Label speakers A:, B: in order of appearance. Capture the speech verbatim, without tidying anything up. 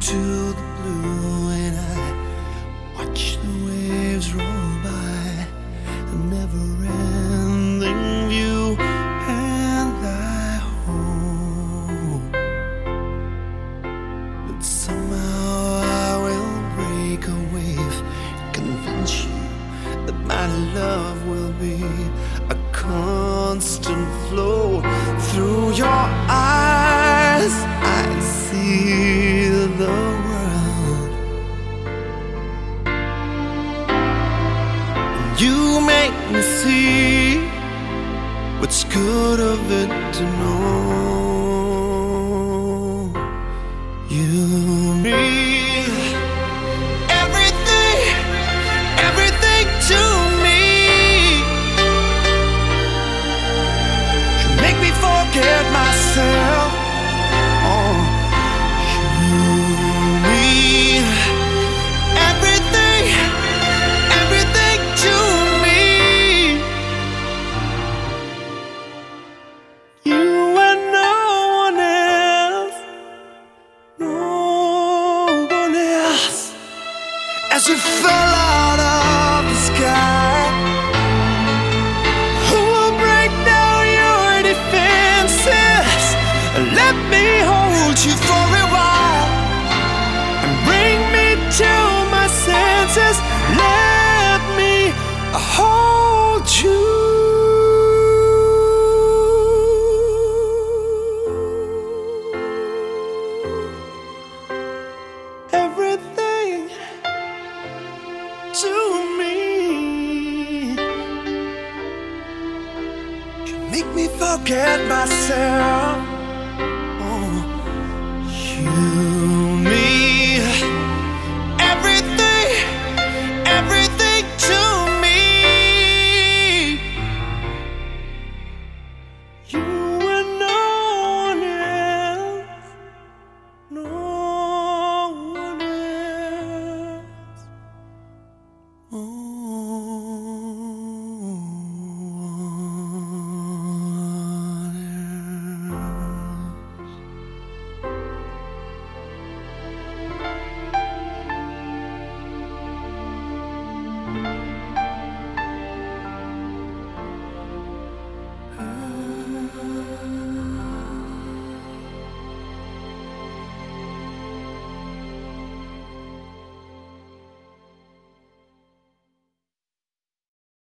A: to the blue, and I watch the waves roll by, a never-ending view, and I hope that somehow I will break a wave, convince you that my love will be a constant flow. Through your eyes I see the world. You make me see what's good of it to know. You mean everything, everything to me. You make me forget myself. Oh, you mean everything, everything to me. You and no one else, no one else. As you fell out of the sky, who will break down your defenses? Let me hold you for a while and bring me to my senses. Let me hold you. Everything to me. You make me forget myself. Oh, you, me, everything, everything to me. You and no one else, no one else. Oh. Thank you.